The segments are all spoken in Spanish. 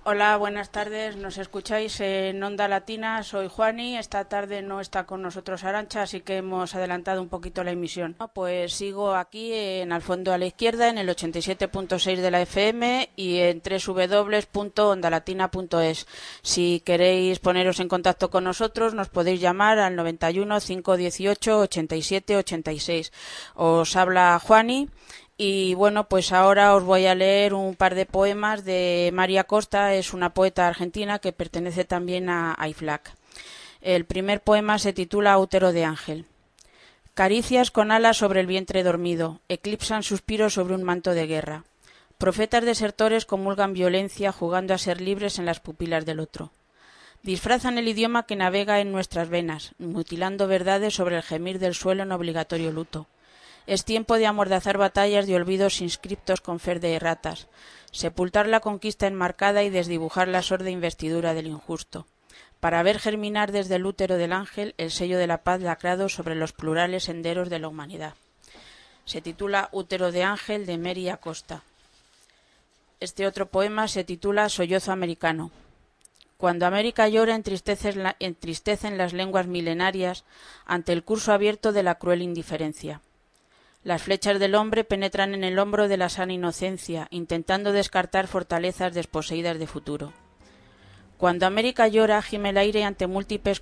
Hola, buenas tardes. Nos escucháis en Onda Latina. Soy Juani. Esta tarde no está con nosotros Arantxa, así que hemos adelantado un poquito la emisión. Pues sigo aquí en Al Fondo a la Izquierda, en el 87.6 de la FM y en www.ondalatina.es. Si queréis poneros en contacto con nosotros, nos podéis llamar al 91 518 87 86. Os habla Juani. Y bueno, pues ahora os voy a leer un par de poemas de María Costa. Es una poeta argentina que pertenece también a IFLAC. El primer poema se titula Útero de ángel. Caricias con alas sobre el vientre dormido, eclipsan suspiros sobre un manto de guerra. Profetas desertores comulgan violencia jugando a ser libres en las pupilas del otro. Disfrazan el idioma que navega en nuestras venas, mutilando verdades sobre el gemir del suelo en obligatorio luto. Es tiempo de amordazar batallas de olvidos inscriptos con fer de erratas, sepultar la conquista enmarcada y desdibujar la sorda investidura del injusto, para ver germinar desde el útero del ángel el sello de la paz lacrado sobre los plurales senderos de la humanidad. Se titula Útero de ángel, de Mary Acosta. Este otro poema se titula Sollozo americano. Cuando América llora, entristecen las lenguas milenarias ante el curso abierto de la cruel indiferencia. Las flechas del hombre penetran en el hombro de la sana inocencia, intentando descartar fortalezas desposeídas de futuro. Cuando América llora, gime el aire ante múltiples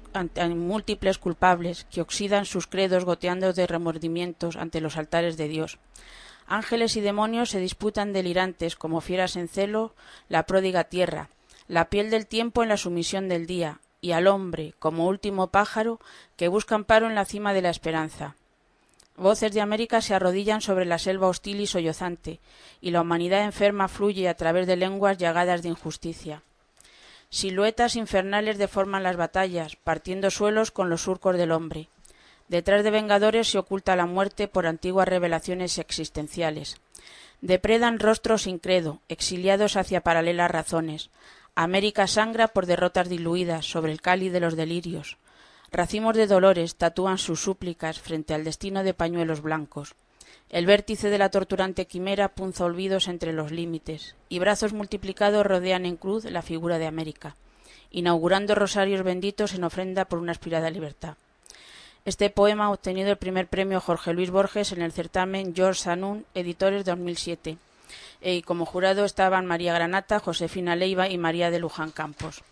culpables que oxidan sus credos goteando de remordimientos ante los altares de Dios. Ángeles y demonios se disputan delirantes como fieras en celo la pródiga tierra, la piel del tiempo en la sumisión del día, y al hombre, como último pájaro, que busca amparo en la cima de la esperanza. Voces de América se arrodillan sobre la selva hostil y sollozante, y la humanidad enferma fluye a través de lenguas llagadas de injusticia. Siluetas infernales deforman las batallas, partiendo suelos con los surcos del hombre. Detrás de vengadores se oculta la muerte por antiguas revelaciones existenciales. Depredan rostros sin credo, exiliados hacia paralelas razones. América sangra por derrotas diluidas sobre el cáliz de los delirios. Racimos de dolores tatúan sus súplicas frente al destino de pañuelos blancos. El vértice de la torturante quimera punza olvidos entre los límites, y brazos multiplicados rodean en cruz la figura de América, inaugurando rosarios benditos en ofrenda por una aspirada libertad. Este poema ha obtenido el primer premio Jorge Luis Borges en el certamen George Sanún, editores 2007. Y como jurado estaban María Granata, Josefina Leiva y María de Luján Campos.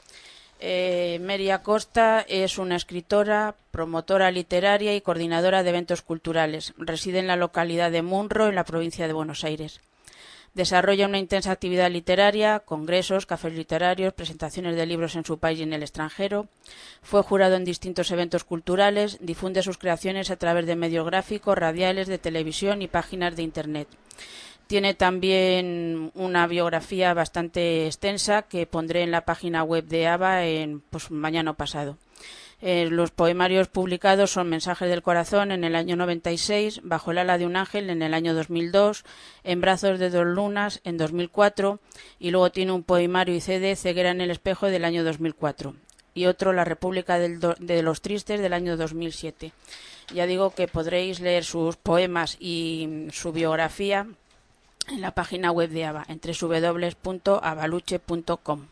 Mary Acosta es una escritora, promotora literaria y coordinadora de eventos culturales. Reside en la localidad de Munro, en la provincia de Buenos Aires. Desarrolla una intensa actividad literaria, congresos, cafés literarios, presentaciones de libros en su país y en el extranjero. Fue jurado en distintos eventos culturales, difunde sus creaciones a través de medios gráficos, radiales, de televisión y páginas de Internet. Tiene también una biografía bastante extensa que pondré en la página web de ABA mañana pasado. Los poemarios publicados son Mensajes del Corazón en el año 96, Bajo el ala de un ángel en el año 2002, En brazos de dos lunas en 2004 y luego tiene un poemario y CD, Ceguera en el espejo, del año 2004 y otro, La República de los Tristes, del año 2007. Ya digo que podréis leer sus poemas y su biografía en la página web de ABA, en www.abaluche.com.